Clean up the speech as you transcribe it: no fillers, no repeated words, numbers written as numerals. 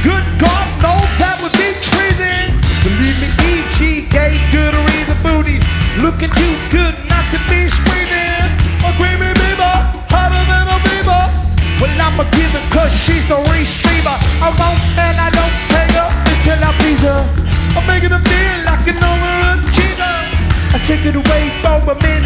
Good God, no, that would be treason. Believe me, Eve, she gave good a reason booty. Looking too good not to be screaming. A creamy beaver, hotter than a beaver. Well, I'ma give it cause she's the restreamer. I won't and I don't pay her until I please her. I'm making her feel like an overachiever. I take it away from a man